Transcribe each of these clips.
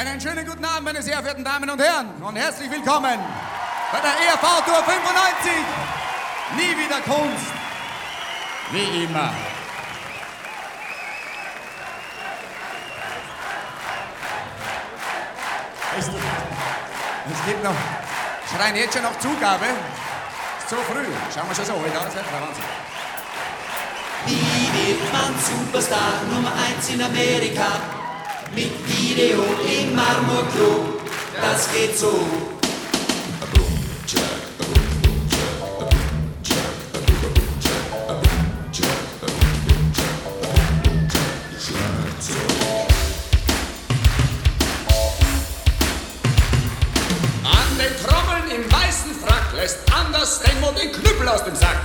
Einen schönen guten Abend, meine sehr verehrten Damen und Herren, und herzlich willkommen bei der ERV Tour 95. Nie wieder Kunst, wie immer. Es gibt noch, schreien jetzt schon noch Zugabe. Ist so früh, schauen wir schon so, ja, das ist der Wahnsinn. Wie wird man Superstar Nummer 1 in Amerika? Mit Video im Marmorklo, das geht so. An den Trommeln im weißen Frack lässt Anders Stenmo den Knüppel aus dem Sack.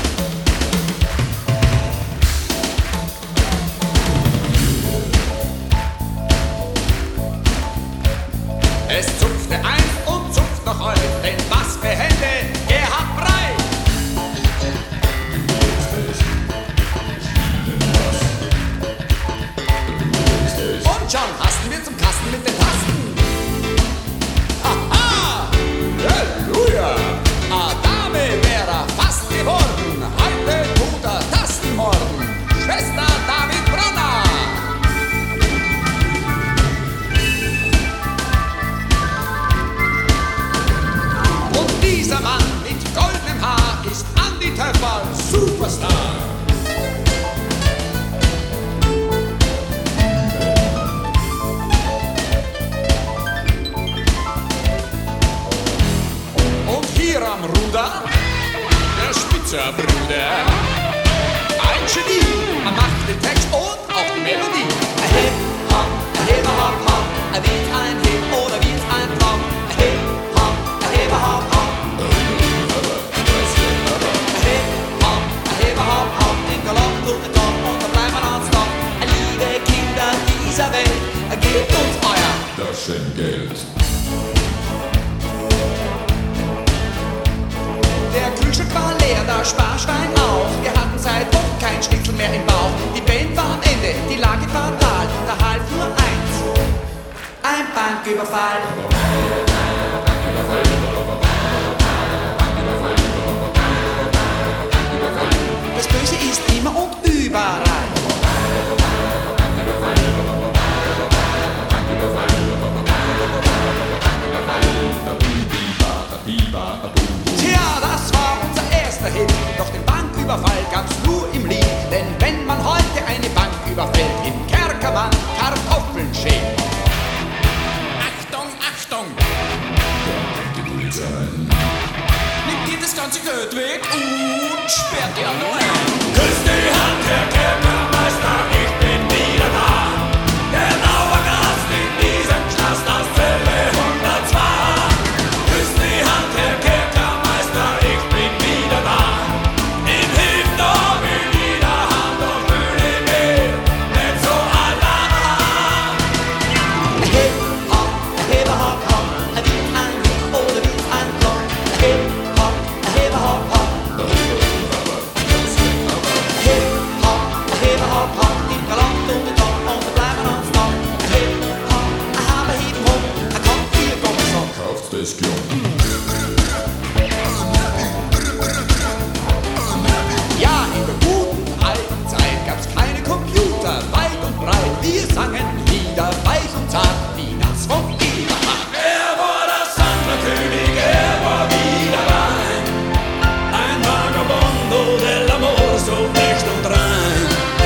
Es zupfte ein und zupft noch heut, denn was für Hände, Gerhard Brey! Und schon hasten wir zum Kasten mit den Tasten. Haha! Halleluja! Adame wäre fast geworden, heute tut er Tastenmorden. Schwester David Bronner! Dieser Mann mit goldenem Haar ist Andi Töpferl, Superstar. Und hier am Ruder der Spitzerbruder. Ein Genie, er macht den Text und auch die Melodie. Hip Hop, Hip Hop Hop, wird ein Hip oder wird ein Flop? Hip Hop, Hip Hop Hop. Welt, gebt uns euer Taschengeld. Der Kühlschrank war leer, das Sparschwein auch. Wir hatten seit Wochen kein Schnitzel mehr im Bauch. Die Band war am Ende, die Lage fatal. Da half nur eins: ein Banküberfall. Das Böse ist immer und überall. Tja, das war unser erster Hit, doch den Banküberfall gab's nur im Lied. Denn wenn man heute eine Bank überfällt, im Kerkermann Kartoffeln schält. Achtung, Achtung! Die Polizei. Nimmt ihr das ganze Geld weg und sperrt ihr nur ein. Küsst die Hand, Herr Kerkermeister, ich bin wieder da. Der Dauergast in diesem Knast aus Zelle 102. Küsst die Hand, Herr Kerkermeister, ich bin wieder da. In Hilfdo will jeder Hand und fühle mich nicht so allein. Hip Hop, Hip Hop Hop, wie ein Hip oder wie ein Flop. Hip Hop, Hip Hop Hop. Hip Hop, Hip Hop Hop, die Galant und der Top und wir bleiben uns noch. Hip Hop, aber Hip Hop, kommt hier, kommt so. Kauft das Klump. Ja, in der guten alten Zeit gab's keine Computer, weit und breit. Wir sangen Lieder weich und zart, wie das vom Eberhard. Er war das Sandlerkönig, er war wieder rein. Ein Vagabondo dell'amor, so echt und rein.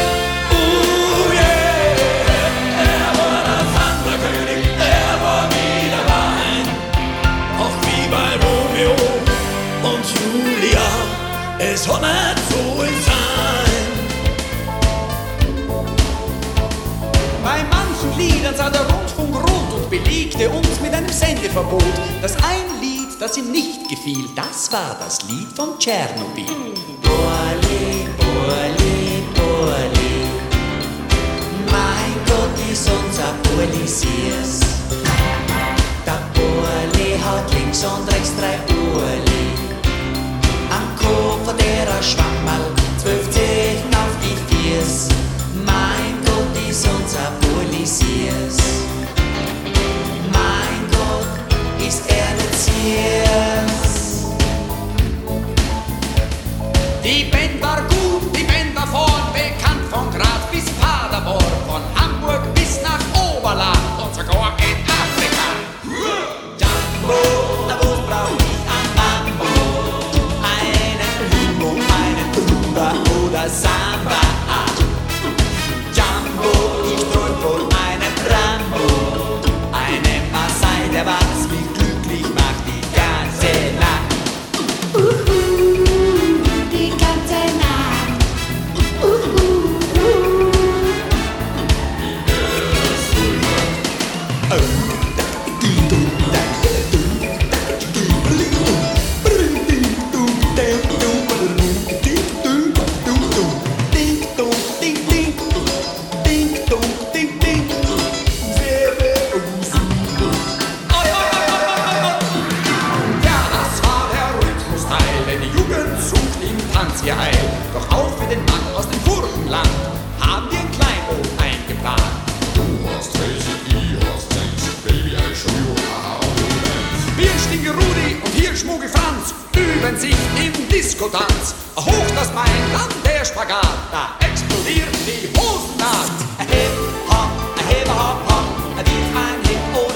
Yeah, er war das Sandlerkönig, er war wieder rein. Auch wie bei Romeo und Julia, es hat nicht so sein. Bei manchen Liedern sah der Rundfunk rot und belegte uns mit einem Sendeverbot. Das ein Lied, das ihm nicht gefiel, das war das Lied von Tschernobyl. Boali, Boali, Boali, mein Gott, ist unser Boali süß. Der Boali hat links und rechts 3 Uhrli. Am Kopf hat er ein Schwammerl, 12 Zehen auf die Fies. Mein Gott, ist unser Boali süß. Die Band war gut, die Band war vorn, bekannt von Graz bis Paderborn, von Hamburg bis nach Oberland und sogar in Afrika. Jumbo, was brauch ich an Mambo? Einen Limbo, einen Rumba oder Samba. Jumbo, ich träum von einem Rambo, einem Maasai, der was mich glücklich macht die ganze Nacht. Die ganze Nacht. Ihr Heil. Doch auch für den Mann aus dem Burgenland haben wir ein Kleinod eingeplant. Du hast welche, ich hast eins. Baby, I show you how to dance. Wir Stinke Rudi und hier Schmucke Franz üben sich im Diskotanz. Hoch das Main, dann der Spagat, da explodiert die Hosennaht. Hip Hop, Hip Hop, Hop, wie ein Hip